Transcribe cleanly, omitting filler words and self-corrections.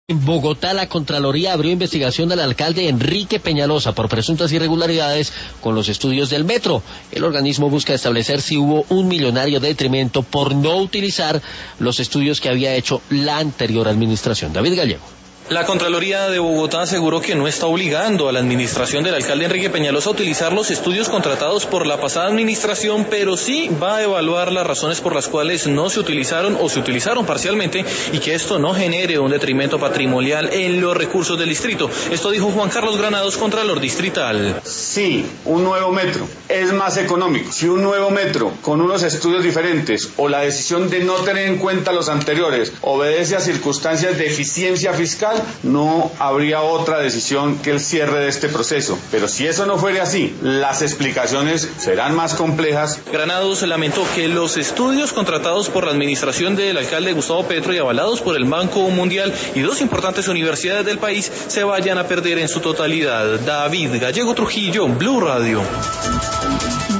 En Bogotá, la Contraloría abrió investigación al alcalde Enrique Peñalosa por presuntas irregularidades con los estudios del metro. El organismo busca establecer si hubo un millonario detrimento por no utilizar los estudios que había hecho la anterior administración. David Gallego. La Contraloría de Bogotá aseguró que no está obligando a la administración del alcalde Enrique Peñalosa a utilizar los estudios contratados por la pasada administración, pero sí va a evaluar las razones por las cuales no se utilizaron o se utilizaron parcialmente y que esto no genere un detrimento patrimonial en los recursos del distrito. Esto dijo Juan Carlos Granados, Contralor Distrital. Sí, un nuevo metro es más económico. Si un nuevo metro con unos estudios diferentes o la decisión de no tener en cuenta los anteriores obedece a circunstancias de eficiencia fiscal, no habría otra decisión que el cierre de este proceso. Pero si eso no fuera así, las explicaciones serán más complejas. Granados lamentó que los estudios contratados por la administración del alcalde Gustavo Petro y avalados por el Banco Mundial y dos importantes universidades del país se vayan a perder en su totalidad. David Gallego Trujillo, Blue Radio.